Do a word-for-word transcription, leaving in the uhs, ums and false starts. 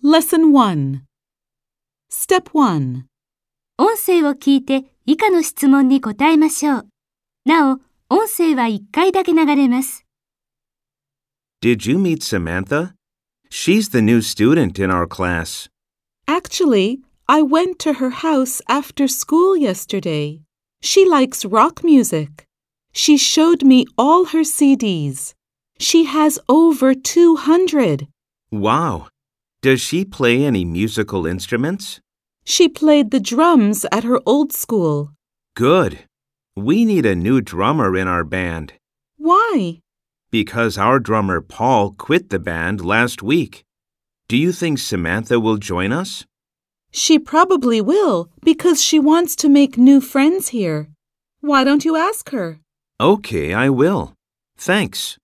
Lesson one. Step one. 音声を聞いて以下の質問に答えましょう。なお、音声はいっかいだけ流れます。 Did you meet Samantha? She's the new student in our class. Actually, I went to her house after school yesterday. She likes rock music. She showed me all her C Ds. She has over two hundred. Wow! Does she play any musical instruments? She played the drums at her old school. Good! We need a new drummer in our band. Why? Because our drummer Paul quit the band last week. Do you think Samantha will join us? She probably will because she wants to make new friends here. Why don't you ask her? Okay, I will. Thanks.